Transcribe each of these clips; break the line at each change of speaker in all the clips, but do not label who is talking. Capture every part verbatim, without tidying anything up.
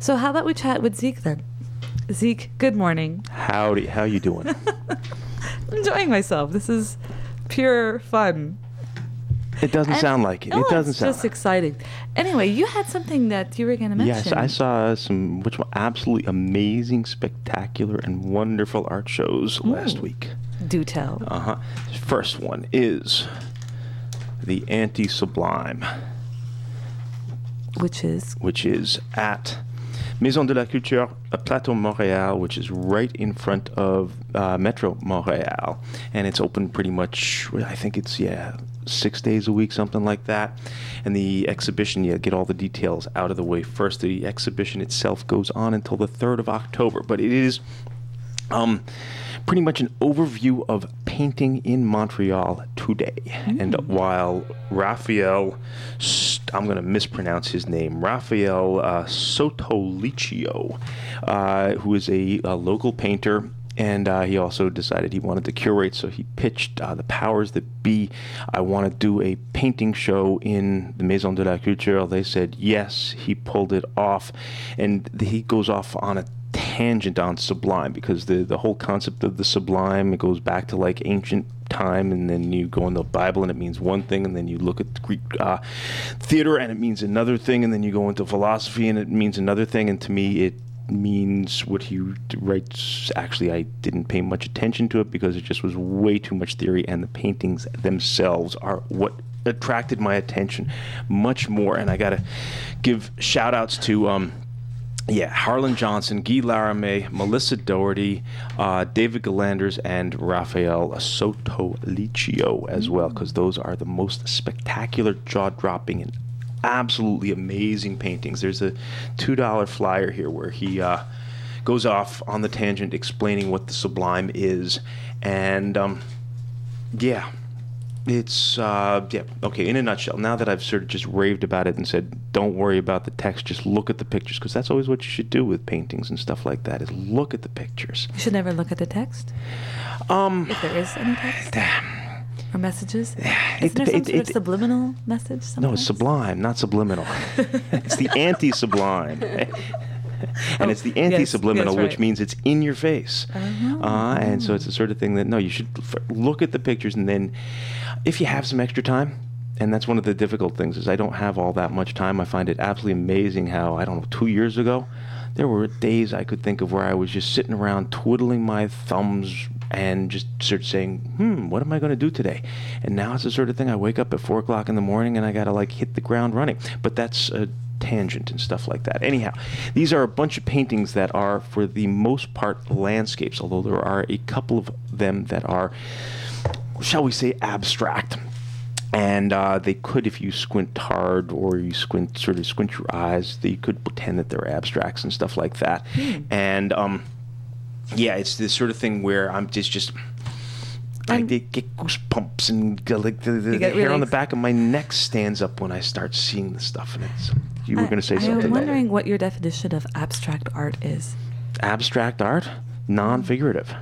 So how about we chat with Zeke then? Zeke, good morning.
Howdy, how you doing?
I'm enjoying myself. This is pure fun.
It doesn't
And-
sound like it.
Oh,
it doesn't
it's
sound
just exciting. Anyway, you had something that you were going to mention.
Yes, I saw some which were absolutely amazing, spectacular, and wonderful art shows last
Ooh.
week.
Do tell.
Uh-huh. First one is the Anti-Sublime,
Which is?
which is at Maison de la Culture, uh, Plateau Montréal, which is right in front of uh, Metro Montréal. And it's open pretty much, I think it's, yeah, six days a week, something like that. And the exhibition, yeah, get all the details out of the way first. The exhibition itself goes on until the third of October, but it is um, pretty much an overview of painting in Montreal today. Mm. And while Raphael, I'm going to mispronounce his name, Raphael uh, Sotolicio, uh, who is a, a local painter, and uh, he also decided he wanted to curate, so he pitched uh, the powers that be. I want to do a painting show in the Maison de la Culture. They said yes. He pulled it off, and he goes off on a tangent on Sublime, because the, the whole concept of the Sublime, it goes back to like ancient time, and then you go in the Bible and it means one thing, and then you look at the Greek uh, theater and it means another thing, and then you go into philosophy and it means another thing, and to me it means what he writes. Actually, I didn't pay much attention to it because it just was way too much theory, and the paintings themselves are what attracted my attention much more. And I gotta give shout outs to um yeah Harlan Johnson, Guy Laramie, Melissa Doherty, uh, David Galanders, and Raphael Sotolicio as well, because those are the most spectacular, jaw-dropping, and absolutely amazing paintings. There's a two dollar flyer here where he uh, goes off on the tangent explaining what the Sublime is, and um, yeah, it's uh, yeah okay. In a nutshell, now that I've sort of just raved about it and said, don't worry about the text, just look at the pictures, because that's always what you should do with paintings and stuff like that, is look at the pictures.
You should never look at the text.
Um,
if there is any text. Or messages? Is
It,
there some
it,
sort
it,
of subliminal message sometimes?
no, it's sublime, not subliminal. It's the anti-sublime. And
Oh,
it's the anti-subliminal,
yes, yes,
which
right.
means it's in your face.
Uh-huh.
Uh, and so it's the sort of thing that, no, you should f- look at the pictures, and then if you have some extra time, and that's one of the difficult things, is I don't have all that much time. I find it absolutely amazing how, I don't know, two years ago, there were days I could think of where I was just sitting around twiddling my thumbs and just sort of saying, hmm, what am I going to do today? And now it's the sort of thing I wake up at four o'clock in the morning and I got to like hit the ground running. But that's a tangent and stuff like that. Anyhow, these are a bunch of paintings that are, for the most part, landscapes, although there are a couple of them that are, shall we say, abstract. And uh, they could, if you squint hard or you squint, sort of squint your eyes, they could pretend that they're abstracts and stuff like that. Mm. And um, yeah, it's this sort of thing where I'm just, just I
Um,
get goosebumps, and go, like the, the, the
get
hair
really
on the
ex-
back of my neck stands up when I start seeing the stuff. And it's, you were going to say
I,
something.
I'm wondering what your definition of abstract art is.
Abstract art, non-figurative.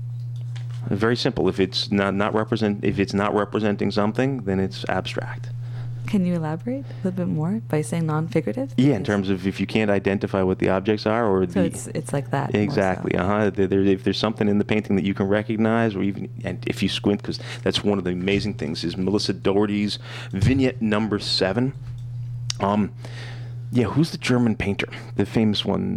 Very simple. If it's not not represent, if it's not representing something, then it's abstract.
Can you elaborate a little bit more by saying non-figurative?
Yeah, in terms of if you can't identify what the objects are, or
So
the
it's it's like that. more
exactly.
so.
Uh huh. There, there, if there's something in the painting that you can recognize, or even and if you squint, because that's one of the amazing things is Melissa Doherty's vignette number seven. Um, yeah, who's the German painter, the famous one,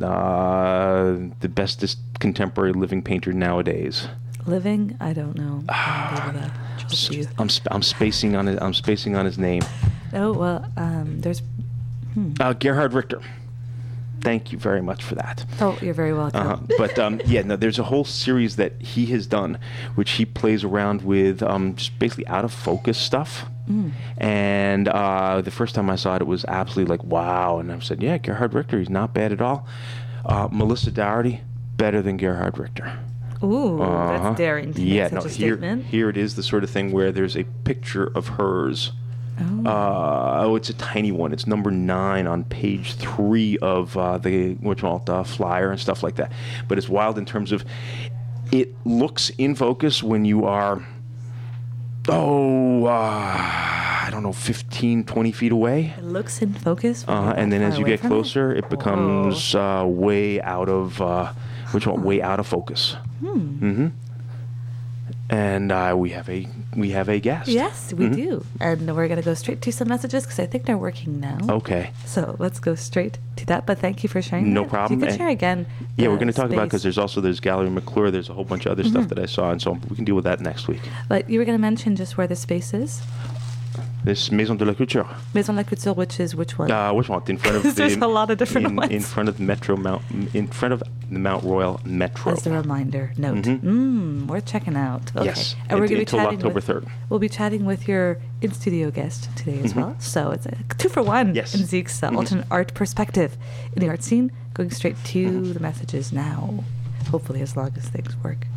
uh, the bestest contemporary living painter nowadays?
Living? I don't know. I won't be able to trust you.
I'm sp- I'm spacing on his I'm spacing on his name.
Oh well, um, there's. Hmm.
Uh, Gerhard Richter. Thank you very much for that.
Oh, you're very welcome.
Uh-huh. But um, yeah, no, there's a whole series that he has done, which he plays around with um, just basically out of focus stuff.
Mm.
And uh, the first time I saw it, it was absolutely like wow. And I said, yeah, Gerhard Richter, he's not bad at all. Uh, Melissa Doherty, better than Gerhard Richter.
Ooh,
Uh-huh.
that's daring to
yeah,
make such
no,
a
here,
statement.
here it is, the sort of thing where there's a picture of hers.
Oh.
Uh, oh, it's a tiny one. It's number nine on page three of uh, the which uh, flyer and stuff like that. But it's wild in terms of it looks in focus when you are. Oh, uh, I don't know, fifteen, twenty feet away.
It looks in focus. when
Uh,
you're that
and then
far
as you
away
get
from
closer,
it,
it becomes uh, way out of, uh, which one? Way out of focus.
Hmm.
Mm-hmm. And uh, we have a we have a guest.
Yes, we
Mhm.
do. And we're going to go straight to some messages because I think they're working now.
Okay.
So let's go straight to that. But thank you for sharing
No
that.
problem.
You can
And-
share again.
Yeah, we're
the
going to talk about because
space.
there's also there's Gallery McClure. There's a whole bunch of other stuff that I saw, and so we can deal with that next week.
But you were going to mention just where the space is.
This Maison de la Culture.
Maison de la Culture, which is which one?
Uh, which one? In front of the,
There's a lot of different
in,
ones.
in front of the Metro Mount, in front of the Mount Royal Metro.
As a reminder, note.
Mhm.
Mm, worth checking out. Okay.
Yes,
And we're
it-
gonna be
until
chatting
October
with,
third.
We'll be chatting with your in-studio guest today as
Mhm.
well. So it's a two for one
Yes.
in Zeke's uh,
Mhm.
alternate art perspective in the art scene. Going straight to
Mhm.
the messages now. Hopefully as long as things work.